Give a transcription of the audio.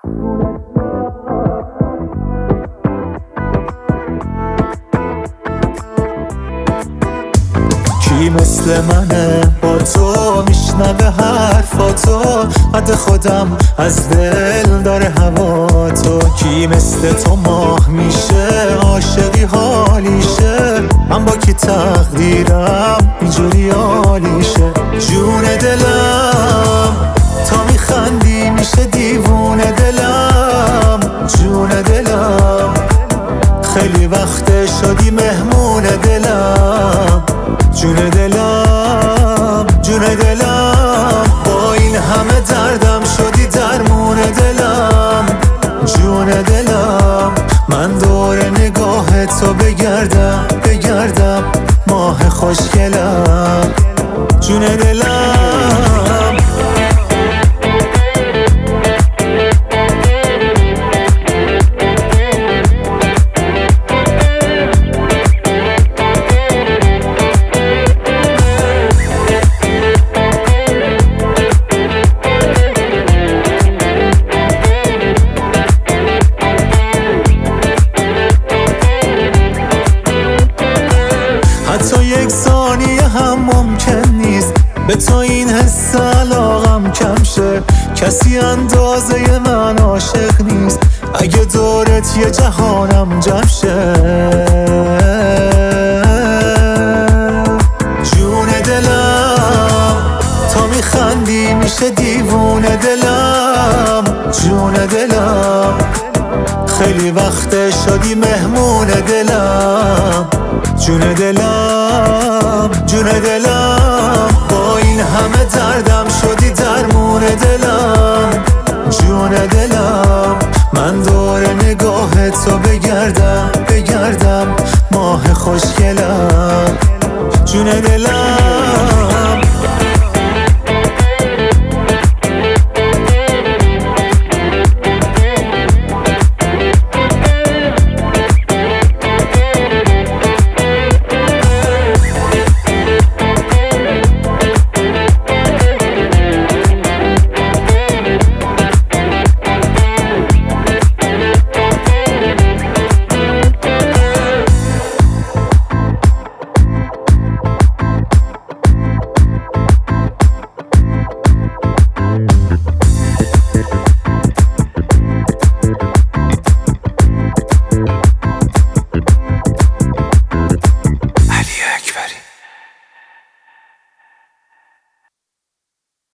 کی مثل منه با تو میشنوه حرفاتو، قد خودم از دل داره هوا تو. کی مثل تو ماه میشه عاشقی حالیشه، من با کی تقدیرم اینجوری عالیشه. جون دلم تا میخندی میشه دیوونه دلم، جون دلم خیلی وقت شدی مهمون دلم، جون دلم جون دلم با این همه دردم شدی درمون دلم، جون دلم من دور نگاه تو بگردم ماه خوشگلم، جون دلم. حتی یک ثانیه هم ممکن نیست به تو این حس علاقم کم شه، کسی اندازه من عاشق نیست اگه دورت یه جهانم جمع شه. جون دلم تا میخندی میشه دیوونه دلم، جون دلم خیلی وقت شدی مهمون دلم، جون دلم جون دلم با این همه دردم شدی درمون دلم، جون دلم من دور نگاه تو بگردم ماه خوشگلم، جون دلم.